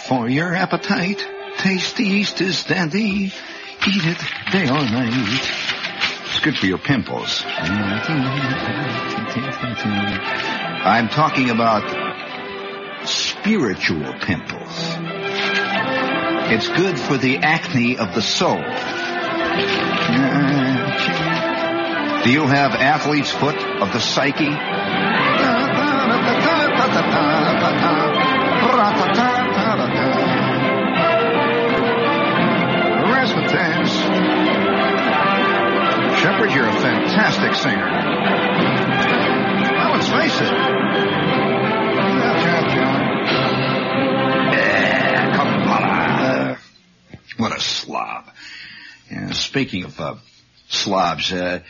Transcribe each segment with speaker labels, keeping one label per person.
Speaker 1: for your appetite. Taste the yeast is dandy. Eat it day or night. It's good for your pimples. I'm talking about spiritual pimples. It's good for the acne of the soul. Do you have athlete's foot of the psyche? Razzmatazz. Shepherd, you're a fantastic singer. Well, let's face it. What a slob. Yeah, speaking of slobs,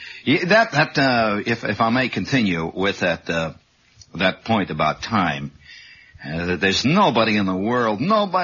Speaker 1: if I may continue with that point about time, there's nobody in the world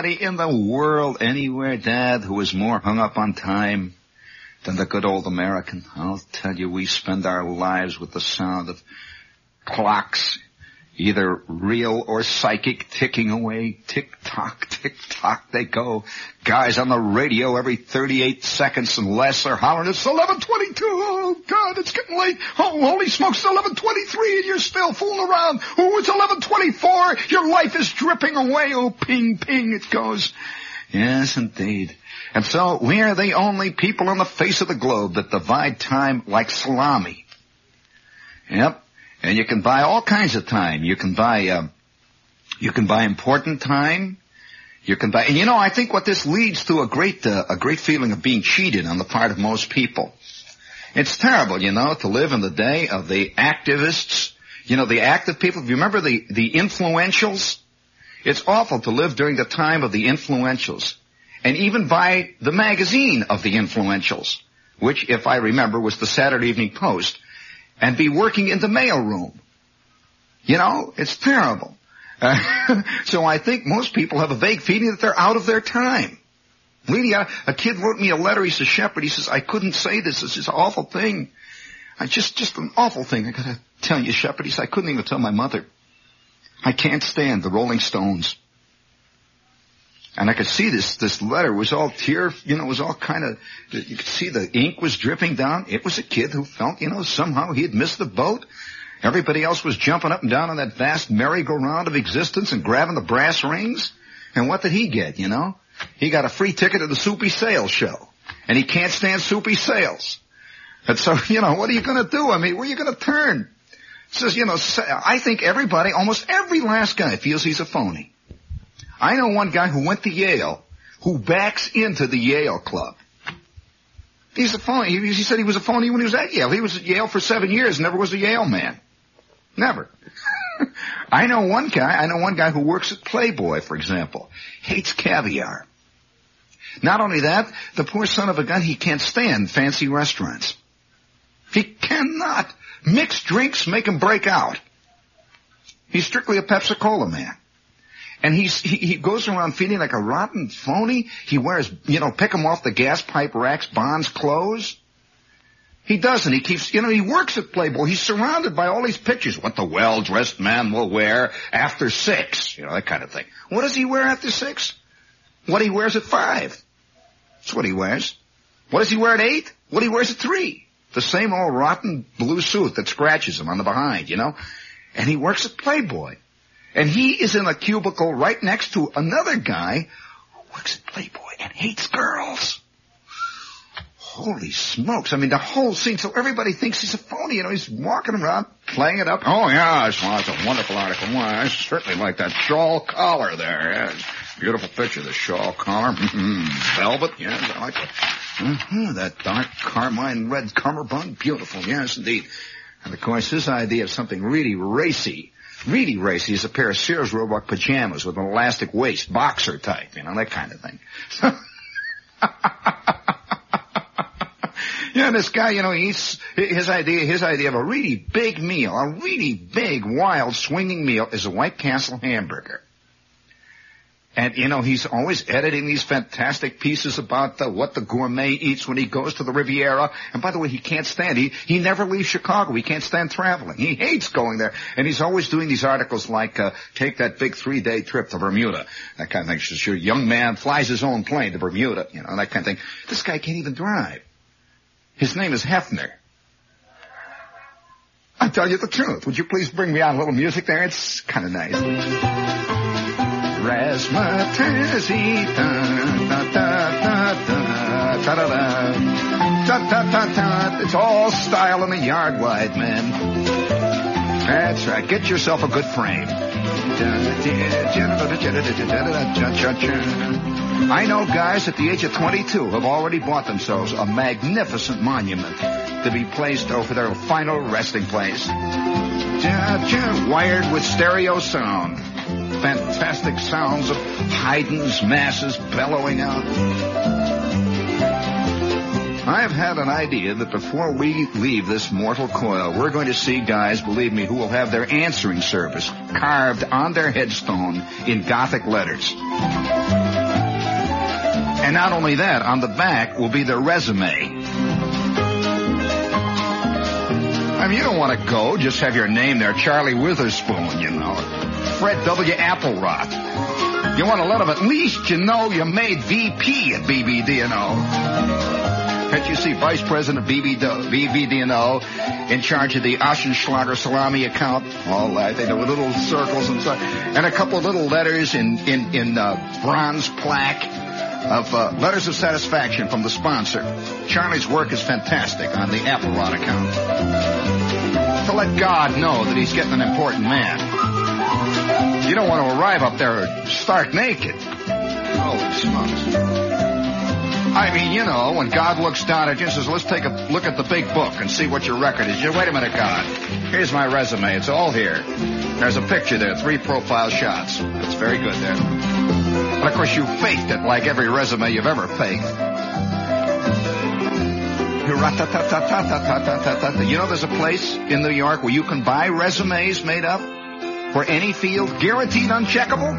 Speaker 1: anywhere, Dad, who is more hung up on time than the good old American. I'll tell you, we spend our lives with the sound of clocks, either real or psychic, ticking away. Tick-tock, tick-tock, they go. Guys on the radio every 38 seconds and less are hollering, it's 11:22. Oh, God, it's getting late. Oh, holy smokes, it's 11:23 and you're still fooling around. Oh, it's 11:24. Your life is dripping away. Oh, ping, ping, it goes. Yes, indeed. And so we are the only people on the face of the globe that divide time like salami. Yep. And you can buy all kinds of time. You can buy important time. And I think what this leads to a great feeling of being cheated on the part of most people. It's terrible, to live in the day of the activists, the active people. If you remember the influentials, it's awful to live during the time of the influentials. And even buy the magazine of the influentials, which, if I remember, was the Saturday Evening Post, and be working in the mailroom. It's terrible. So I think most people have a vague feeling that they're out of their time. Really, a kid wrote me a letter. He says, Shepherd, he says, I couldn't say this. This is an awful thing. Just an awful thing. I gotta tell you, Shepherd. He said, I couldn't even tell my mother. I can't stand the Rolling Stones. And I could see this letter was all it was all kind of, you could see the ink was dripping down. It was a kid who felt, somehow he had missed the boat. Everybody else was jumping up and down on that vast merry-go-round of existence and grabbing the brass rings. And what did he get, He got a free ticket to the Soupy Sales show. And he can't stand Soupy Sales. And so, what are you going to do? I mean, where are you going to turn? It says, I think everybody, almost every last guy feels he's a phony. I know one guy who went to Yale who backs into the Yale Club. He's a phony. He said he was a phony when he was at Yale. He was at Yale for 7 years, never was a Yale man. Never. I know one guy who works at Playboy, for example. Hates caviar. Not only that, the poor son of a gun, he can't stand fancy restaurants. He cannot. Mixed drinks make him break out. He's strictly a Pepsi-Cola man. And he goes around feeling like a rotten phony. He wears, pick him off the gas pipe racks, Bond's clothes. He doesn't. He keeps, he works at Playboy. He's surrounded by all these pictures. What the well-dressed man will wear after 6. That kind of thing. What does he wear after 6? What he wears at 5. That's what he wears. What does he wear at 8? What he wears at 3. The same old rotten blue suit that scratches him on the behind, And he works at Playboy. And he is in a cubicle right next to another guy who works at Playboy and hates girls. Holy smokes. I mean, the whole scene, so everybody thinks he's a phony. He's walking around, playing it up. Oh, yeah, it's a wonderful article. Well, I certainly like that shawl collar there. Yeah, beautiful picture, the shawl collar. Velvet, yes, I like it. That dark carmine red cummerbund, beautiful, yes, indeed. And, of course, his idea of something really racy is a pair of Sears Roebuck pajamas with an elastic waist, boxer type, that kind of thing. Yeah, this guy, eats his idea of a really big meal, a really big, wild, swinging meal is a White Castle hamburger. And, he's always editing these fantastic pieces about what the gourmet eats when he goes to the Riviera. And by the way, he can't stand, he never leaves Chicago. He can't stand traveling. He hates going there. And he's always doing these articles like, take that big 3-day trip to Bermuda. That kind of thing. Sure, young man flies his own plane to Bermuda, that kind of thing. This guy can't even drive. His name is Hefner. I tell you the truth. Would you please bring me on a little music there? It's kind of nice. Razzmatazz, it's all style in the yard wide, man. That's right. Get yourself a good frame. I know guys at the age of 22 have already bought themselves a magnificent monument to be placed over their final resting place. Wired with stereo sound. Fantastic sounds of Haydn's masses bellowing out. I have had an idea that before we leave this mortal coil, we're going to see guys, believe me, who will have their answering service carved on their headstone in Gothic letters. And not only that, on the back will be their resume. I mean, you don't want to go, just have your name there, Charlie Witherspoon, Fred W. Appleroth. You want to let them at least you made VP at BBD&O. Can't you see Vice President of BBD&O in charge of the Oschenschlager salami account? All that, they know, with little circles and stuff. And a couple of little letters in bronze plaque of letters of satisfaction from the sponsor. Charlie's work is fantastic on the Appleroth account. To let God know that he's getting an important man. You don't want to arrive up there stark naked. Holy smokes. I mean, when God looks down at you and says, let's take a look at the big book and see what your record is. Wait a minute, God. Here's my resume. It's all here. There's a picture there, 3 profile shots. That's very good there. But, of course, you faked it like every resume you've ever faked. There's a place in New York where you can buy resumes made up for any field, guaranteed uncheckable?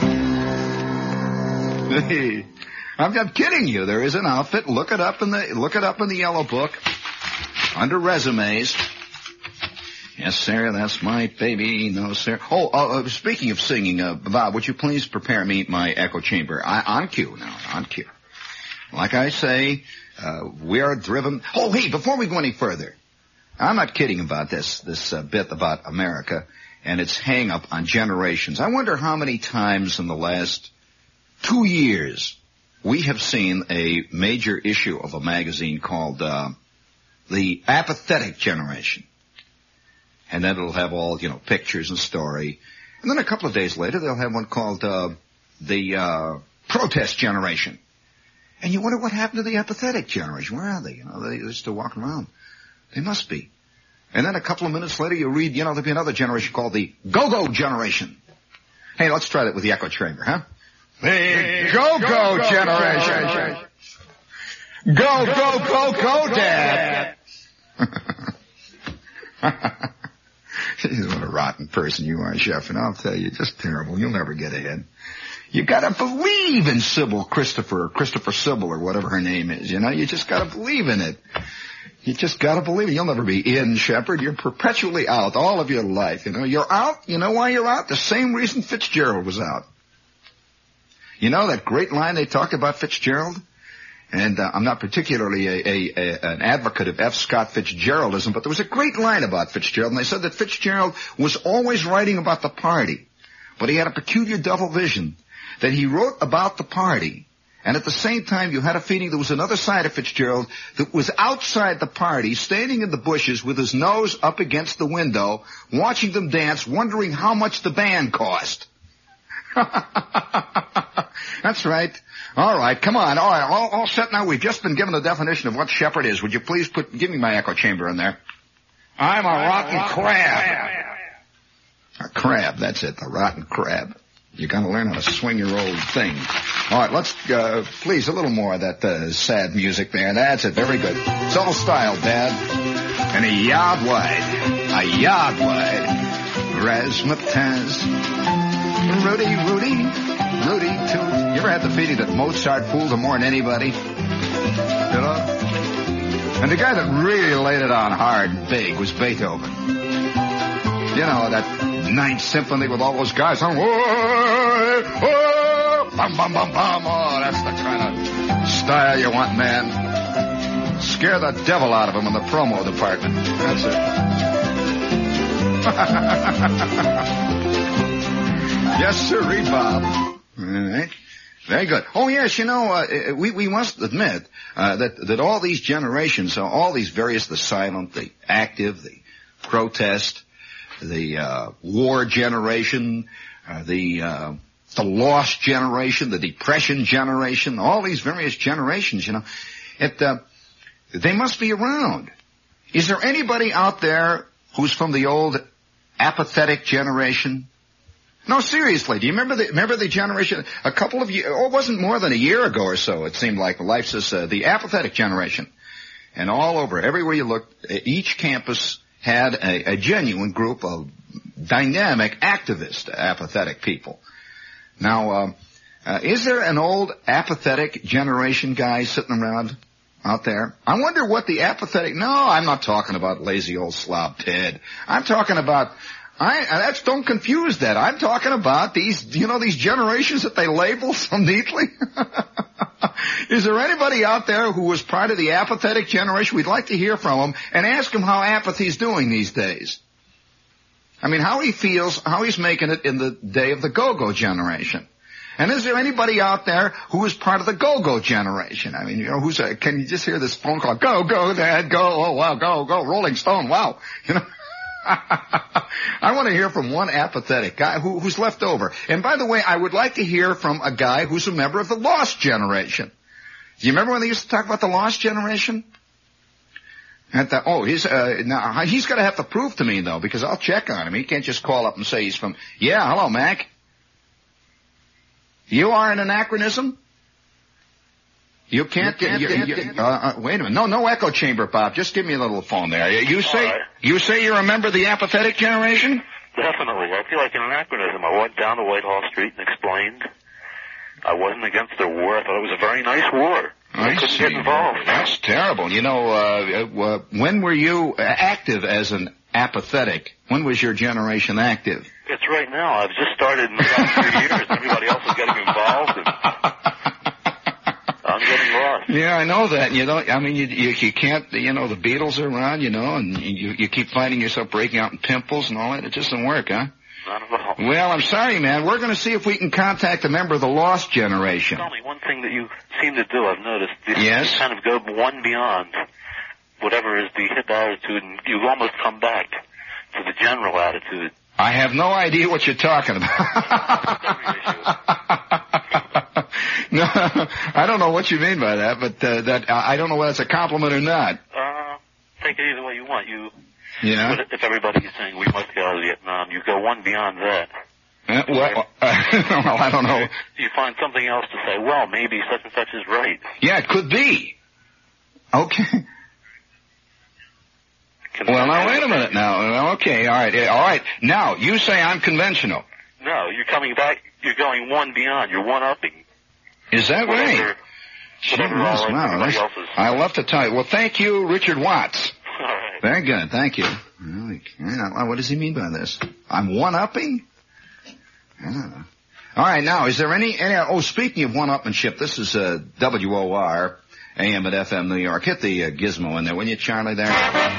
Speaker 1: I'm not kidding you. There is an outfit. Look it up in the yellow book under resumes. Yes, sir, that's my baby. No, sir. Speaking of singing, Bob, would you please prepare me my echo chamber? On cue now, on cue. Like I say, we are driven. Oh, hey, before we go any further, I'm not kidding about this bit about America and its hang-up on generations. I wonder how many times in the last 2 years we have seen a major issue of a magazine called The Apathetic Generation. And then it'll have all, pictures and story. And then a couple of days later, they'll have one called The Protest Generation. And you wonder what happened to the apathetic generation. Where are they? They're still walking around. They must be. And then a couple of minutes later, you read, there'll be another generation called the Go-Go Generation. Hey, let's try that with the echo chamber, huh? The Go-Go Generation. Go, go, go, go, Dad. What a rotten person you are, Chef, and I'll tell you, just terrible. You'll never get ahead. You gotta believe in Christopher Sybil, or whatever her name is, You just gotta believe in it. You just gotta believe it. You'll never be in, Shepard. You're perpetually out all of your life, You're out. You know why you're out? The same reason Fitzgerald was out. That great line they talked about Fitzgerald? And I'm not particularly an advocate of F. Scott Fitzgeraldism, but there was a great line about Fitzgerald, and they said that Fitzgerald was always writing about the party, but he had a peculiar double vision, that he wrote about the party, and at the same time you had a feeling there was another side of Fitzgerald that was outside the party, standing in the bushes with his nose up against the window, watching them dance, wondering how much the band cost. That's right. All right, come on. All right, all set now. We've just been given the definition of what Shepard is. Would you please give me my echo chamber in there? I'm a rotten crab. A crab, that's it, the rotten crab. You gotta learn how to swing your old thing. All right, let's, please, a little more of that sad music there. That's it, very good. It's all style, Dad. And a yard wide. Razzmatazz. Rudy. Rudy Toots. You ever had the feeling that Mozart fooled him more than anybody? You know? And the guy that really laid it on hard and big was Beethoven. You know, that Ninth Symphony with all those guys. Bum, bum, bum, bum. Oh, that's the kind of style you want, man. Scare the devil out of him in the promo department. That's it. Yes, sir, Bob. All right. Very good. Oh, yes, you know, we must admit that all these generations, all these various, the silent, the active, the protest, the war generation, the lost generation, the depression generation, all these various generations, you know, they must be around. Is there anybody out there who's from the old apathetic generation? No, seriously. Do you remember the generation? A couple of years, it wasn't more than a year ago or so. It seemed like life says the apathetic generation, and all over, everywhere you looked, each campus had a genuine group of dynamic, activist, apathetic people. Now, is there an old apathetic generation guy sitting around out there? I wonder what the apathetic. No, I'm not talking about lazy old slob Ted. I'm talking about. Don't confuse that. I'm talking about these generations that they label so neatly. Is there anybody out there who was part of the apathetic generation? We'd like to hear from him and ask him how apathy's doing these days. I mean, how he feels, how he's making it in the day of the go-go generation. And is there anybody out there who is part of the go-go generation? I mean, you know, can you just hear this phone call? Go, go, Dad, go, oh, wow, go, go, Rolling Stone, wow. You know? I want to hear from one apathetic guy who's left over. And by the way, I would like to hear from a guy who's a member of the lost generation. Do you remember when they used to talk about the lost generation? He's got to have to prove to me though, because I'll check on him. He can't just call up and say he's from. Yeah, hello, Mac. You are an anachronism? You can't get. Wait a minute. No echo chamber, Bob. Just give me a little phone there. You say you're a member of the apathetic generation?
Speaker 2: Definitely. I feel like an anachronism. I went down to Whitehall Street and explained I wasn't against the war. I thought it was a very nice war. I couldn't get involved.
Speaker 1: That's terrible. You know, when were you active as an apathetic? When was your generation active?
Speaker 2: It's right now. I've just started in the last 3 years. Everybody else is getting involved. I'm getting lost.
Speaker 1: Yeah, I know that. You know, I mean, you can't, you know, the Beatles are around, you know, and you keep finding yourself breaking out in pimples and all that. It just doesn't work, huh?
Speaker 2: Not at all.
Speaker 1: Well, I'm sorry, man. We're going to see if we can contact a member of the lost generation.
Speaker 2: Tell me one thing that you seem to do, I've noticed.
Speaker 1: Yes?
Speaker 2: You kind of go one beyond whatever is the hip attitude, and you almost come back to the general attitude.
Speaker 1: I have no idea what you're talking about. No, I don't know what you mean by that, but I don't know whether it's a compliment or not.
Speaker 2: Take it either way you want.
Speaker 1: Yeah.
Speaker 2: If everybody is saying we must get out of Vietnam, you go one beyond that.
Speaker 1: Well, I don't know.
Speaker 2: You find something else to say. Well, maybe such and such is right.
Speaker 1: Yeah, it could be. Okay. Well, now wait a minute. Now, okay, all right. Now you say I'm conventional.
Speaker 2: No, you're coming back. You're going one beyond. You're one-upping.
Speaker 1: Is that right? Wow, I'll have to tell you. Well, thank you, Richard Watts.
Speaker 2: All right.
Speaker 1: Very good. Thank you. What does he mean by this? I'm one-upping? All right. Now, is there any speaking of one-upmanship, this is WOR, AM at FM New York. Hit the gizmo in there, will you, Charlie, there?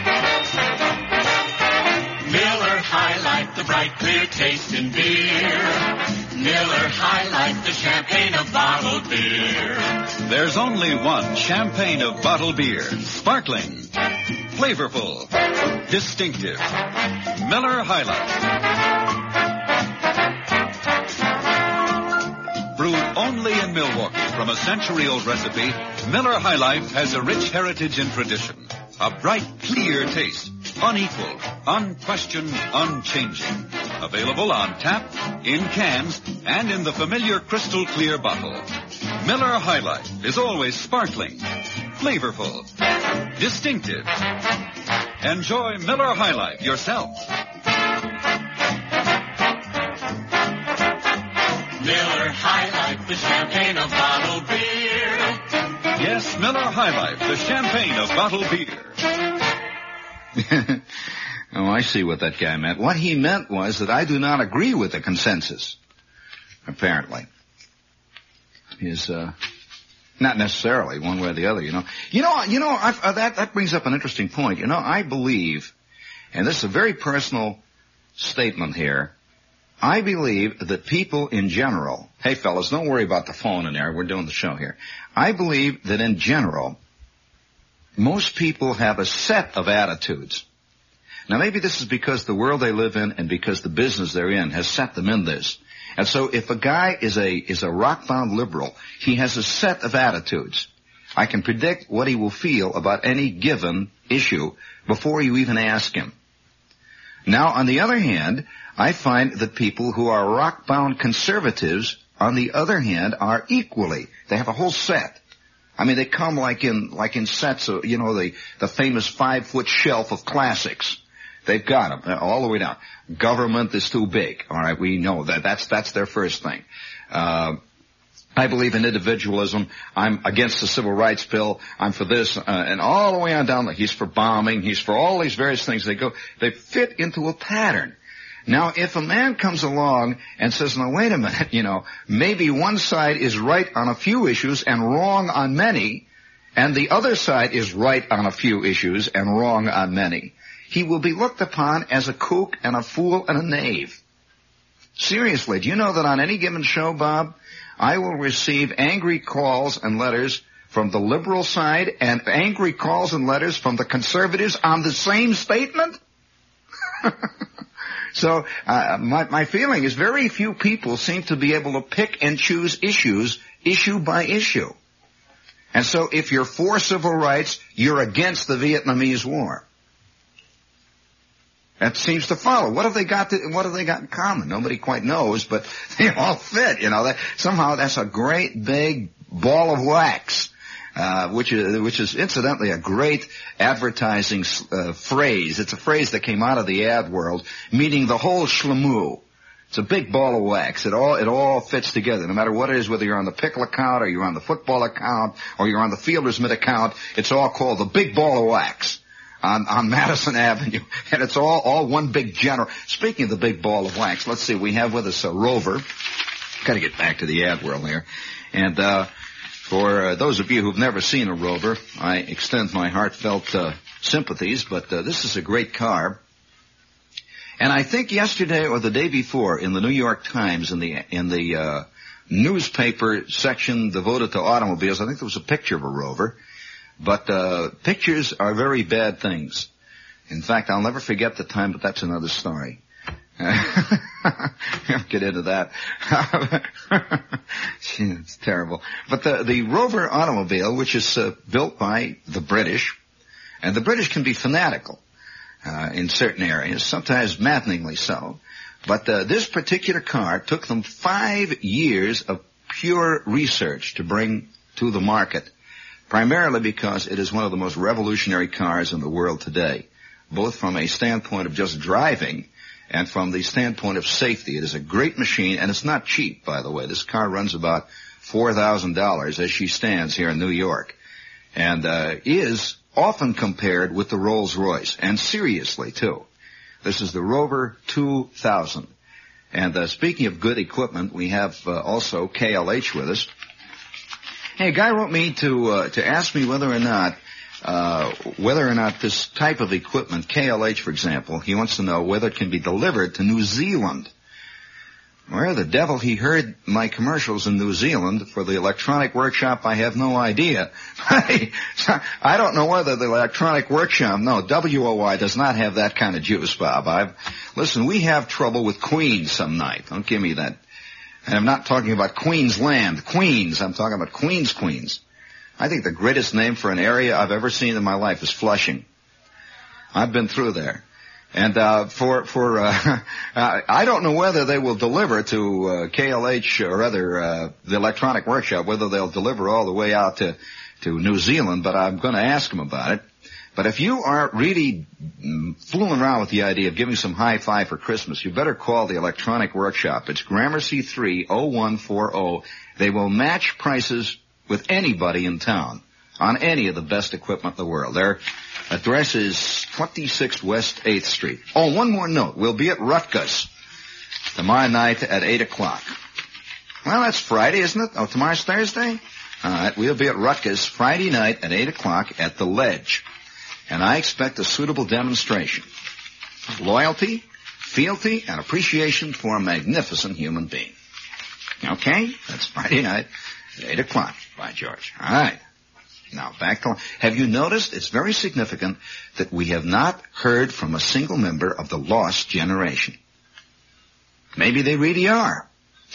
Speaker 3: Miller High Life, the bright, clear taste in beer. Miller High Life, the champagne of bottled beer.
Speaker 4: There's only one champagne of bottled beer. Sparkling, flavorful, distinctive. Miller High Life. Brewed only in Milwaukee from a century-old recipe, Miller High Life has a rich heritage and tradition. A bright, clear taste. Unequaled, unquestioned, unchanging. Available on tap, in cans, and in the familiar crystal clear bottle. Miller High Life is always sparkling, flavorful, distinctive. Enjoy Miller High Life yourself.
Speaker 3: Miller High Life, the champagne of bottled beer.
Speaker 4: Yes, Miller High Life, the champagne of bottled beer.
Speaker 1: Oh, I see what that guy meant. What he meant was that I do not agree with the consensus, apparently. Is, not necessarily one way or the other, you know. That brings up an interesting point. You know, I believe, and this is a very personal statement here, I believe that people in general, hey fellas, don't worry about the phone in there, we're doing the show here. I believe that in general, most people have a set of attitudes. Now maybe this is because the world they live in and because the business they're in has set them in this. And so if a guy is a rock-bound liberal, he has a set of attitudes. I can predict what he will feel about any given issue before you even ask him. Now, on the other hand, I find that people who are rock-bound conservatives, on the other hand, are equally. They have a whole set. I mean, they come like in sets of, you know, the famous 5-foot shelf of classics. They've got them all the way down. Government is too big. All right, we know that. That's their first thing. I believe in individualism. I'm against the civil rights bill. I'm for this, and all the way on down. He's for bombing. He's for all these various things. They fit into a pattern. Now, if a man comes along and says, "No, wait a minute, you know, maybe one side is right on a few issues and wrong on many, and the other side is right on a few issues and wrong on many," he will be looked upon as a kook and a fool and a knave. Seriously, do you know that on any given show, Bob, I will receive angry calls and letters from the liberal side and angry calls and letters from the conservatives on the same statement? So my feeling is very few people seem to be able to pick and choose issues, issue by issue. And so if you're for civil rights, you're against the Vietnamese War. That seems to follow. What have they got in common? Nobody quite knows, but they all fit, you know. Somehow that's a great big ball of wax, which is incidentally a great advertising phrase. It's a phrase that came out of the ad world, meaning the whole schlemoo. It's a big ball of wax. It all fits together. No matter what it is, whether you're on the pickle account or you're on the football account or you're on the Fielder's Mitt account, it's all called the big ball of wax. On Madison Avenue, and it's all one big general. Speaking of the big ball of wax, let's see, we have with us a Rover. Got to get back to the ad world here. And for those of you who've never seen a Rover, I extend my heartfelt sympathies, but this is a great car. And I think yesterday or the day before in the New York Times, in the newspaper section devoted to automobiles, I think there was a picture of a Rover. But pictures are very bad things. In fact, I'll never forget the time, but that's another story. I'll get into that. It's terrible. But the Rover automobile, which is built by the British, and the British can be fanatical in certain areas, sometimes maddeningly so. But this particular car took them 5 years of pure research to bring to the market. Primarily because it is one of the most revolutionary cars in the world today, both from a standpoint of just driving and from the standpoint of safety. It is a great machine, and it's not cheap, by the way. This car runs about $4,000 as she stands here in New York, and is often compared with the Rolls-Royce, and seriously, too. This is the Rover 2000. And speaking of good equipment, we have also KLH with us. Hey, a guy wrote me to ask me whether or not this type of equipment, KLH, for example, he wants to know whether it can be delivered to New Zealand. Where the devil he heard my commercials in New Zealand for the electronic workshop, I have no idea. I don't know whether the electronic workshop, no, WOI does not have that kind of juice, Bob. Listen, we have trouble with Queens some night. Don't give me that. And I'm not talking about Queensland, Queens. I'm talking about Queens. I think the greatest name for an area I've ever seen in my life is Flushing. I've been through there. And I don't know whether they will deliver to KLH or rather the electronic workshop, whether they'll deliver all the way out to New Zealand, but I'm going to ask them about it. But if you are really fooling around with the idea of giving some hi-fi for Christmas, you better call the Electronic Workshop. It's Gramercy 30140. They will match prices with anybody in town on any of the best equipment in the world. Their address is 26 West 8th Street. Oh, one more note. We'll be at Rutgers tomorrow night at 8 o'clock. Well, that's Friday, isn't it? Oh, tomorrow's Thursday? All right, we'll be at Rutgers Friday night at 8 o'clock at the Ledge. And I expect a suitable demonstration of loyalty, fealty, and appreciation for a magnificent human being. Okay? That's Friday night at 8 o'clock, by George. All right. Now, back to... Have you noticed? It's very significant that we have not heard from a single member of the Lost Generation. Maybe they really are.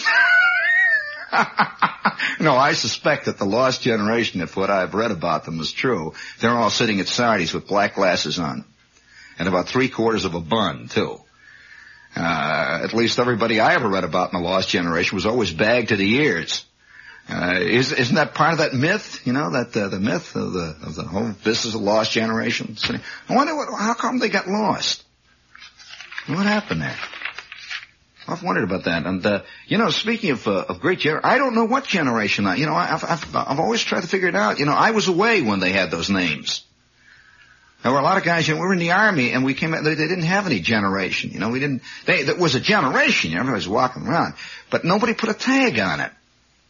Speaker 1: No, I suspect that the Lost Generation, if what I've read about them is true, they're all sitting at Sardi's with black glasses on. And about 3/4 of a bun, too. At least everybody I ever read about in the Lost Generation was always bagged to the ears. Isn't that part of that myth? You know, that the myth of the whole business of Lost Generation? I wonder how come they got lost? What happened there? I've wondered about that. And, speaking of great generation, I don't know what generation I've always tried to figure it out. I was away when they had those names. There were a lot of guys, we were in the Army and we came out, they didn't have any generation. There was a generation, everybody was walking around, but nobody put a tag on it.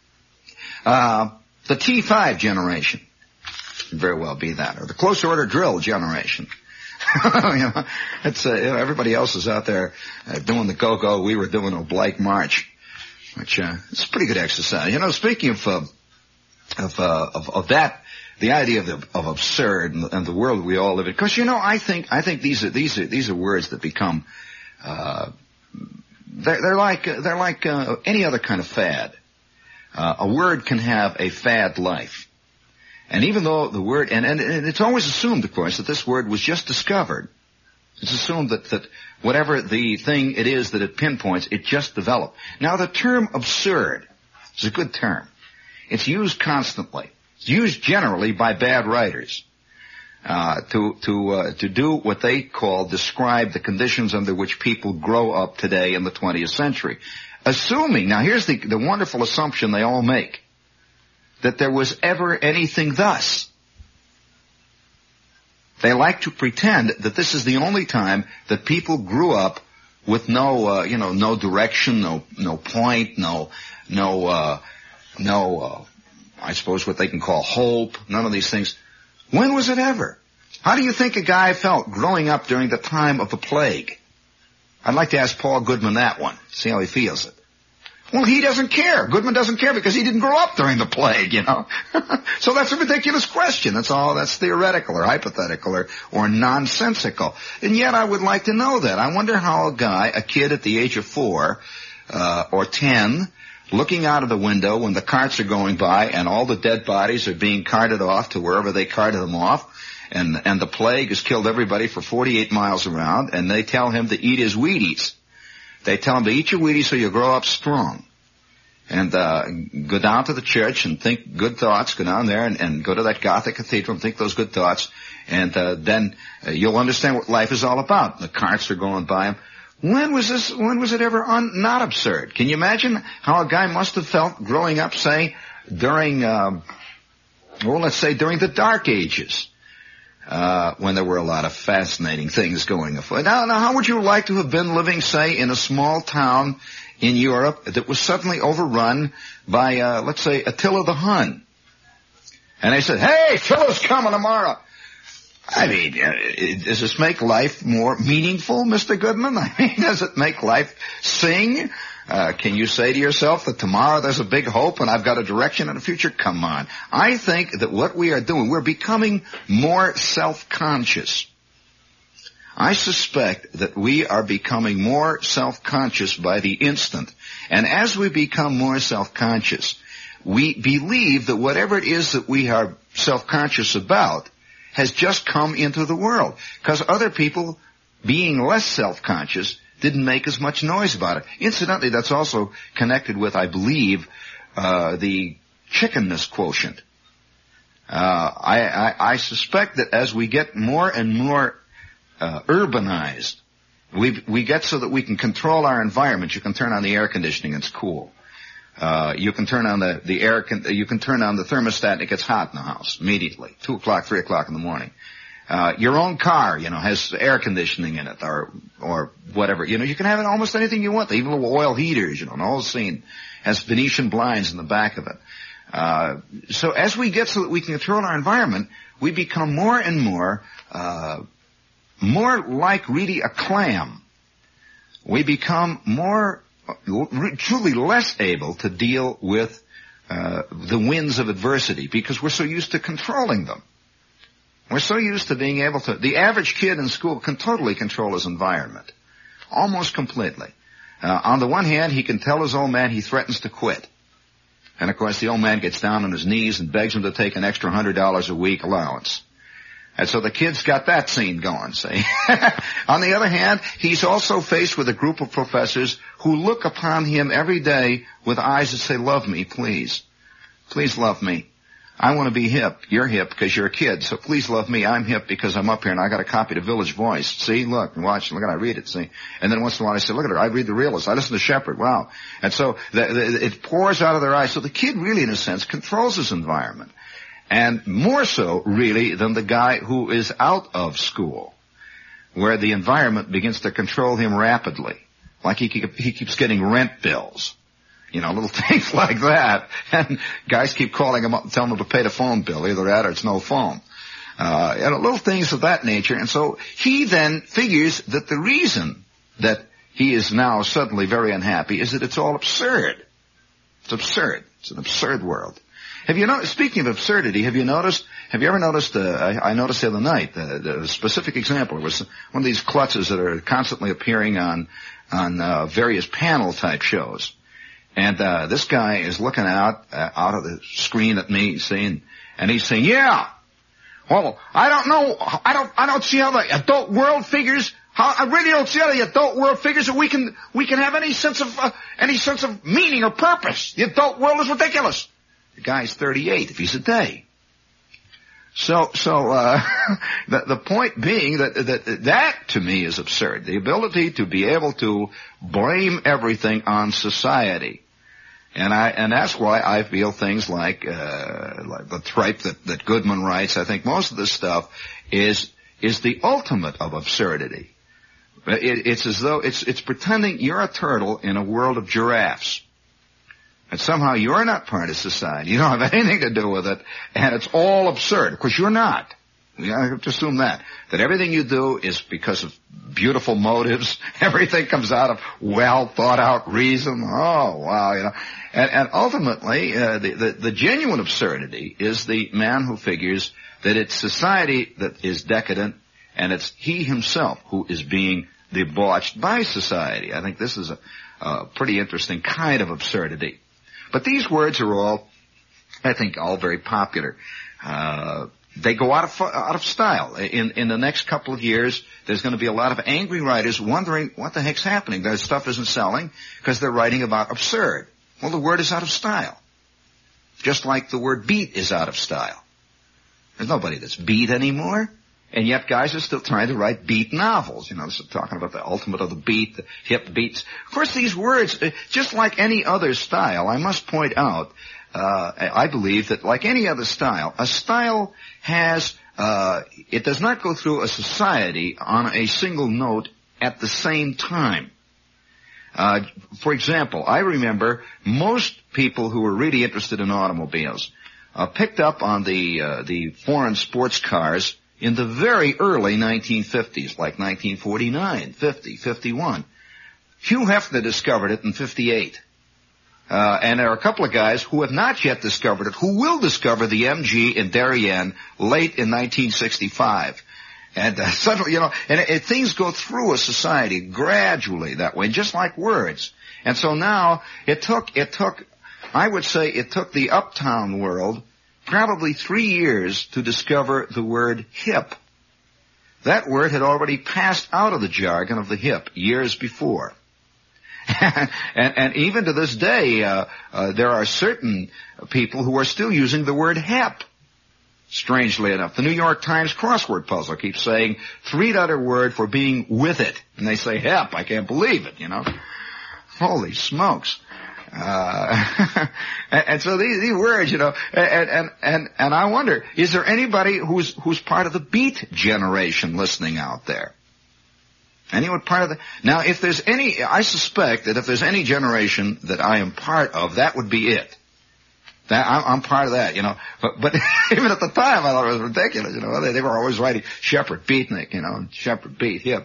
Speaker 1: The T5 generation. Could very well be that. Or the close order drill generation. It's everybody else is out there doing the go-go. We were doing oblique march, which it's a pretty good exercise. Speaking of that, the idea of absurd and the world we all live in. Because I think these are words that become they're like any other kind of fad. A word can have a fad life. And even though the word, and it's always assumed, of course, that this word was just discovered. It's assumed that whatever the thing it is that it pinpoints, it just developed. Now, the term absurd is a good term. It's used constantly. It's used generally by bad writers to do what they describe the conditions under which people grow up today in the 20th century. Assuming, now here's the wonderful assumption they all make, that there was ever anything thus. They like to pretend that this is the only time that people grew up with no direction, no point, I suppose what they can call hope, none of these things. When was it ever? How do you think a guy felt growing up during the time of the plague? I'd like to ask Paul Goodman that one, see how he feels it. Well, he doesn't care. Goodman doesn't care because he didn't grow up during the plague, So that's a ridiculous question. That's theoretical or hypothetical or nonsensical. And yet I would like to know that. I wonder how a kid at the age of 4 or 10, looking out of the window when the carts are going by and all the dead bodies are being carted off to wherever they carted them off, and the plague has killed everybody for 48 miles around, and they tell him to eat his Wheaties. They tell him to eat your Wheaties so you grow up strong. And go down to the church and think good thoughts. Go down there and go to that Gothic cathedral and think those good thoughts. And then you'll understand what life is all about. The carts are going by him. When was it ever not absurd? Can you imagine how a guy must have felt growing up, say, during let's say during the Dark Ages? When there were a lot of fascinating things going on. Now, how would you like to have been living, say, in a small town in Europe that was suddenly overrun by, let's say, Attila the Hun? And they said, hey, Attila's coming tomorrow. I mean, does this make life more meaningful, Mr. Goodman? I mean, does it make life sing? Can you say to yourself that tomorrow there's a big hope and I've got a direction and a future? Come on. I think that what we are doing, we're becoming more self-conscious. I suspect that we are becoming more self-conscious by the instant. And as we become more self-conscious, we believe that whatever it is that we are self-conscious about has just come into the world. Because other people, being less self-conscious, didn't make as much noise about it. Incidentally, that's also connected with, I believe, the chickenness quotient. I suspect that as we get more and more urbanized, we get so that we can control our environment. You can turn on the air conditioning, it's cool. You can turn on you can turn on the thermostat and it gets hot in the house immediately. 2 o'clock, 3 o'clock in the morning. Your own car, has air conditioning in it or whatever. You can have it almost anything you want. Even little oil heaters, the whole scene has Venetian blinds in the back of it. So as we get so that we can control our environment, we become more and more like really a clam. We become truly less able to deal with the winds of adversity because we're so used to controlling them. We're so used to being able to. The average kid in school can totally control his environment, almost completely. On the one hand, he can tell his old man he threatens to quit. And, of course, the old man gets down on his knees and begs him to take an extra $100 a week allowance. And so the kid's got that scene going, see. On the other hand, he's also faced with a group of professors who look upon him every day with eyes that say, love me, please. Please love me. I want to be hip. You're hip because you're a kid, so please love me. I'm hip because I'm up here and I got a copy of the Village Voice. See, look, watch, look at I read it, see. And then once in a while I say, look at her, I read the Realist. I listen to Shepherd, wow. And so it pours out of their eyes. So the kid really, in a sense, controls his environment. And more so, really, than the guy who is out of school, where the environment begins to control him rapidly. Like he keeps getting rent bills. Little things like that. And guys keep calling him up and telling him to pay the phone bill. Either that or it's no phone. Little things of that nature. And so he then figures that the reason that he is now suddenly very unhappy is that it's all absurd. It's absurd. It's an absurd world. Have you noticed, speaking of absurdity, have you ever noticed, I noticed the other night, the specific example, it was one of these klutzes that are constantly appearing on various panel type shows. And this guy is looking out of the screen at me, and he's saying, yeah, well, I don't see how the adult world figures, I really don't see how the adult world figures that we can have any sense of meaning or purpose. The adult world is ridiculous. The guy's 38 if he's a day. So the point being that to me is absurd. The ability to be able to blame everything on society. And that's why I feel things like the tripe that Goodman writes. I think most of this stuff is the ultimate of absurdity. It's as though it's pretending you're a turtle in a world of giraffes. And somehow you're not part of society. You don't have anything to do with it. And it's all absurd. Of course, you're not. You have to assume that everything you do is because of beautiful motives. Everything comes out of well thought out reason. Oh, wow, And ultimately, the genuine absurdity is the man who figures that it's society that is decadent and it's he himself who is being debauched by society. I think this is a pretty interesting kind of absurdity. But these words are all, I think, all very popular. They go out of style. In the next couple of years, there's going to be a lot of angry writers wondering what the heck's happening. Their stuff isn't selling because they're writing about absurd. Well, the word is out of style. Just like the word beat is out of style. There's nobody that's beat anymore. And yet guys are still trying to write beat novels. Talking about the ultimate of the beat, the hip beats. Of course, these words, just like any other style, I must point out, I believe that like any other style, a style has, it does not go through a society on a single note at the same time. For example, I remember most people who were really interested in automobiles, picked up on the foreign sports cars in the very early 1950s, like 1949, 50, 51. Hugh Hefner discovered it in 58. And there are a couple of guys who have not yet discovered it, who will discover the MG in Darien late in 1965. And suddenly, things go through a society gradually that way, just like words. And so now I would say it took the uptown world probably 3 years to discover the word hip. That word had already passed out of the jargon of the hip years before. and even to this day, there are certain people who are still using the word hep. Strangely enough, the New York Times crossword puzzle keeps saying 3-letter word for being with it. And they say, hep, I can't believe it, Holy smokes. And so these words, and I wonder, is there anybody who's part of the beat generation listening out there? Anyone part of the, now if there's any, I suspect that if there's any generation that I am part of, that would be it. That I'm part of that, But even at the time, I thought it was ridiculous, They were always writing Shepherd Beatnik, Shepherd Beat Hip.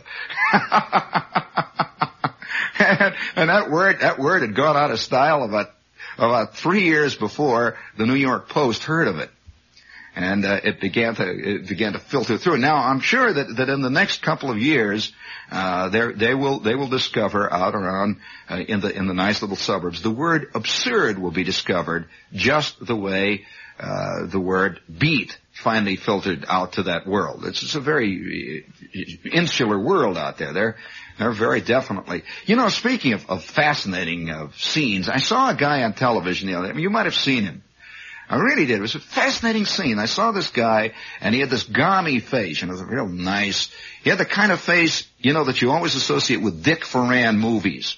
Speaker 1: and that word had gone out of style about 3 years before the New York Post heard of it. And it began to filter through. Now I'm sure that in the next couple of years, they will discover out around in the nice little suburbs, the word absurd will be discovered just the way the word beat finally filtered out to that world. It's a very insular world out there. They're very definitely. Speaking of fascinating scenes, I saw a guy on television the other day. You might have seen him. I really did. It was a fascinating scene. I saw this guy, and he had this gummy face, it was real nice. He had the kind of face, that you always associate with Dick Foran movies.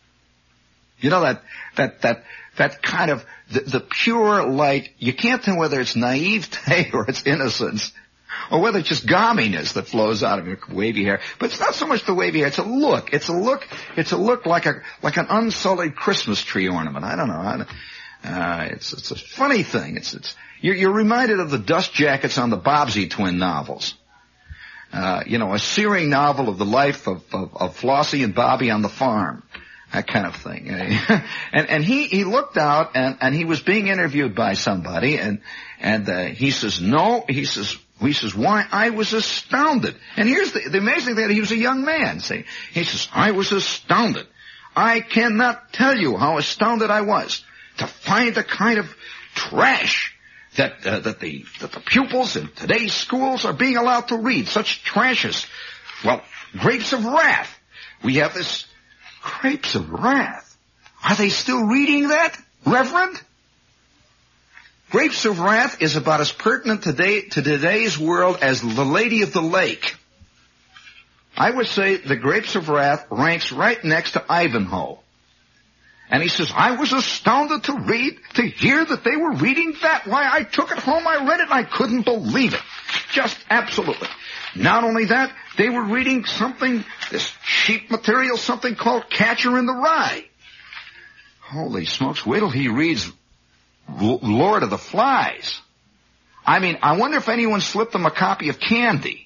Speaker 1: That kind of, the pure light, you can't tell whether it's naivete or it's innocence, or whether it's just gumminess that flows out of your wavy hair. But it's not so much the wavy hair, it's a look. It's a look like an unsullied Christmas tree ornament. I don't know. It's a funny thing. You're reminded of the dust jackets on the Bobbsey twin novels. A searing novel of the life of Flossie and Bobby on the farm. That kind of thing. And he looked out and he was being interviewed by somebody and he says, why? I was astounded. And here's the amazing thing, he was a young man. See, he says, I was astounded. I cannot tell you how astounded I was to find the kind of trash that the pupils in today's schools are being allowed to read. Such trash as, Grapes of Wrath. We have this Grapes of Wrath. Are they still reading that, Reverend? Grapes of Wrath is about as pertinent to today's world as The Lady of the Lake. I would say the Grapes of Wrath ranks right next to Ivanhoe. And he says, I was astounded to hear that they were reading that. Why, I took it home, I read it, and I couldn't believe it. Just absolutely. Not only that, they were reading this cheap material, something called Catcher in the Rye. Holy smokes, wait till he reads Lord of the Flies. I mean, I wonder if anyone slipped them a copy of Candy.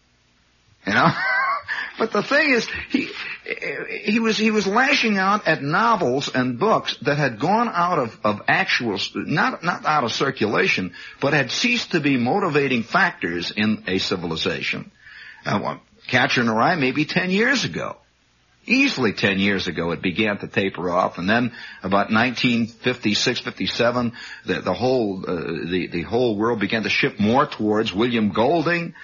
Speaker 1: But the thing is, he was lashing out at novels and books that had gone out of actual, not out of circulation, but had ceased to be motivating factors in a civilization. Catcher in the Rye, maybe 10 years ago. Easily 10 years ago it began to taper off, and then about 1956, 57, the whole world began to shift more towards William Golding,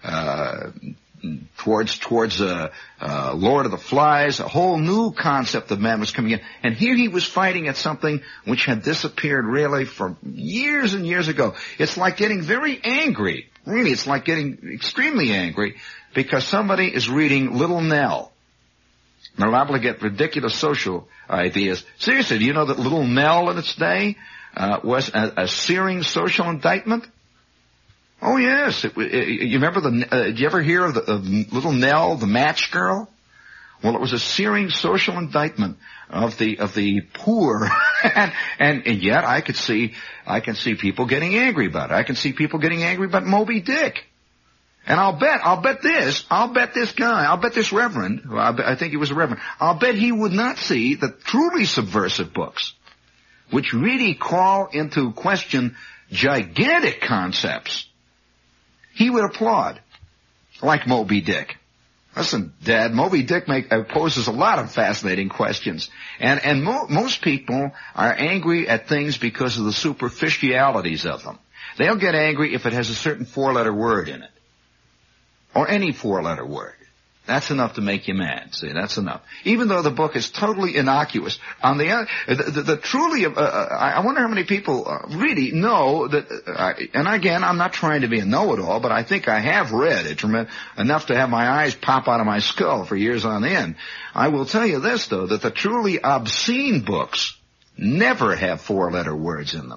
Speaker 1: towards Lord of the Flies. A whole new concept of man was coming in. And here he was fighting at something which had disappeared really for years and years ago. It's like getting very angry. Really, it's like getting extremely angry because somebody is reading Little Nell. They're liable to get ridiculous social ideas. Seriously, do you know that Little Nell in its day was a searing social indictment? Oh yes, you remember did you ever hear of Little Nell, the match girl? Well, it was a searing social indictment of the poor, and yet I can see people getting angry about it. I can see people getting angry about Moby Dick. And I'll bet this reverend, I think he was a reverend, I'll bet he would not see the truly subversive books, which really call into question gigantic concepts. He would applaud, like Moby Dick. Listen, Dad, Moby Dick poses a lot of fascinating questions. And most people are angry at things because of the superficialities of them. They'll get angry if it has a certain 4-letter word in it. Or any 4-letter word. That's enough to make you mad. See, that's enough. Even though the book is totally innocuous. On the other, I wonder how many people really know that, and again, I'm not trying to be a know-it-all, but I think I have read it enough to have my eyes pop out of my skull for years on end. I will tell you this, though, that the truly obscene books never have four-letter words in them.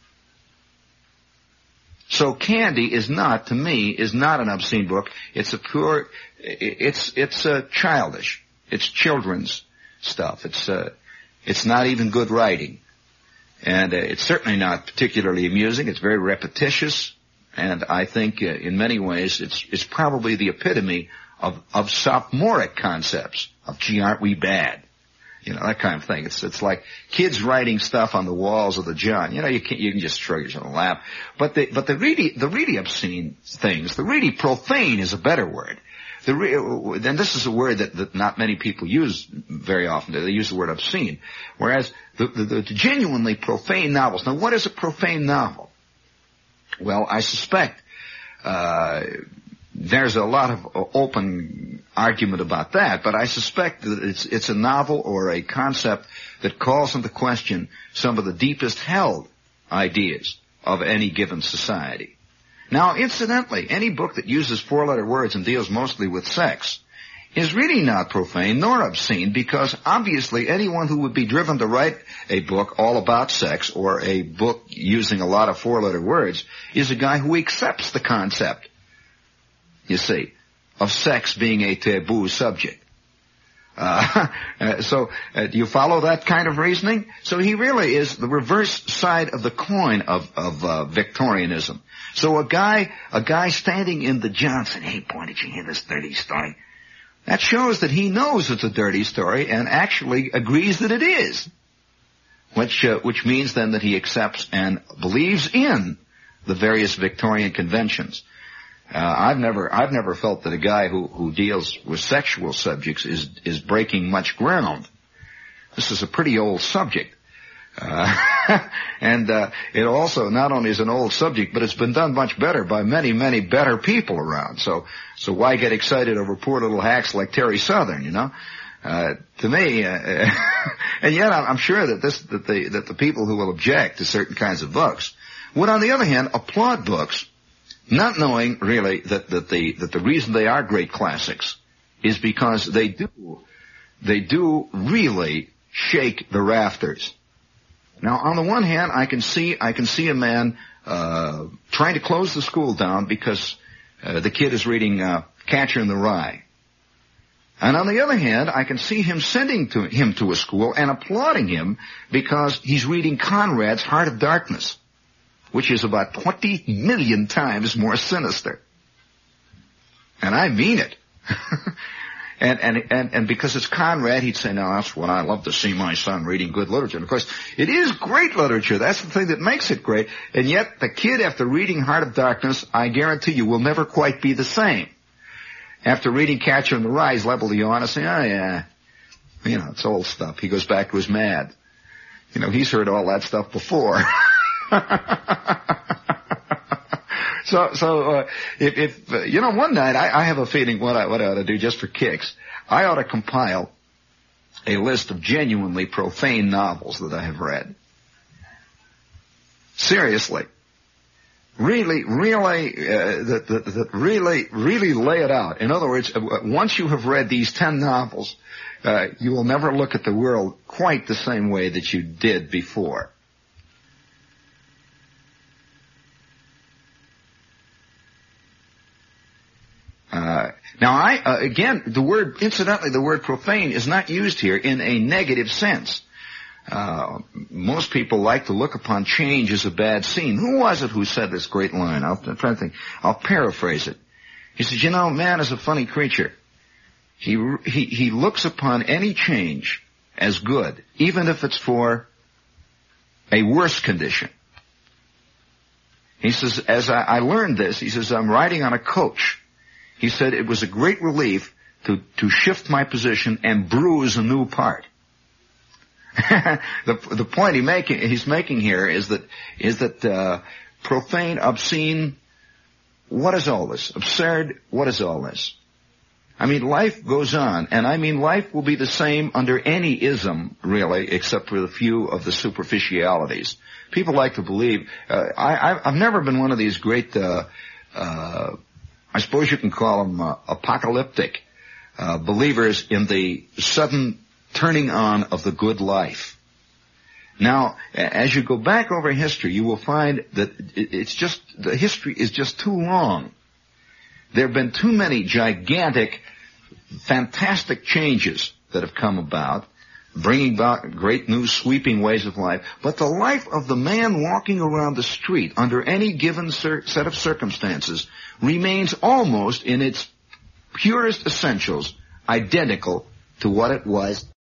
Speaker 1: So Candy is not, to me, is not an obscene book. It's a pure, it's childish. It's children's stuff. It's not even good writing. And it's certainly not particularly amusing. It's very repetitious. And I think in many ways it's probably the epitome of sophomoric concepts of, gee, aren't we bad? You know, that kind of thing. It's like kids writing stuff on the walls of the John. You know, you can just shrug your shoulders and laugh. But the really obscene things, the really profane is a better word. And this is a word that not many people use very often. They use the word obscene. Whereas the genuinely profane novels. Now, what is a profane novel? Well, I suspect, there's a lot of open argument about that, but I suspect that it's a novel or a concept that calls into question some of the deepest held ideas of any given society. Now, incidentally, any book that uses four-letter words and deals mostly with sex is really not profane nor obscene, because obviously anyone who would be driven to write a book all about sex or a book using a lot of four-letter words is a guy who accepts the concept, you see, of sex being a taboo subject. So do you follow that kind of reasoning? So he really is the reverse side of the coin of Victorianism. So a guy standing in the Johnson, hey, boy, did you hear this dirty story? That shows that he knows it's a dirty story and actually agrees that it is. Which means then that he accepts and believes in the various Victorian conventions. I've never felt that a guy who deals with sexual subjects is breaking much ground. This is a pretty old subject. And it also not only is an old subject, but it's been done much better by many, many better people around. So why get excited over poor little hacks like Terry Southern, you know? To me, and yet I'm sure that the people who will object to certain kinds of books would, on the other hand, applaud books, not knowing really that the reason they are great classics is because they do really shake the rafters. Now, on the one hand, I can see a man trying to close the school down because the kid is reading Catcher in the Rye. And on the other hand, I can see him sending him to a school and applauding him because he's reading Conrad's Heart of Darkness, which is about 20 million times more sinister. And I mean it. And because it's Conrad, he'd say, no, that's what I love to see my son reading good literature. And of course, it is great literature. That's the thing that makes it great. And yet, the kid, after reading Heart of Darkness, I guarantee you, will never quite be the same. After reading Catcher in the Rye, he's liable to yawn and say, oh yeah, you know, it's old stuff. He goes back to his mad. You know, he's heard all that stuff before. So, if you know, one night I have a feeling what I ought to do just for kicks. I ought to compile a list of genuinely profane novels that I have read. Seriously. Really lay it out. In other words, once you have read these 10 novels, you will never look at the world quite the same way that you did before. Now again, the word profane is not used here in a negative sense. Most people like to look upon change as a bad scene. Who was it who said this great line? I'm trying to think. I'll paraphrase it. He says, you know, man is a funny creature. He looks upon any change as good, even if it's for a worse condition. He says, as I learned this, he says, I'm riding on a coach. He said, it was a great relief to shift my position and bruise a new part. The point he's making here is that profane, obscene, what is all this? Absurd, what is all this? I mean, life goes on, and I mean, life will be the same under any ism, really, except for the few of the superficialities. People like to believe, I've never been one of these great, I suppose you can call them apocalyptic believers in the sudden turning on of the good life. Now, as you go back over history, you will find that the history is just too long. There have been too many gigantic, fantastic changes that have come about, bringing about great new sweeping ways of life. But the life of the man walking around the street under any given set of circumstances remains almost in its purest essentials identical to what it was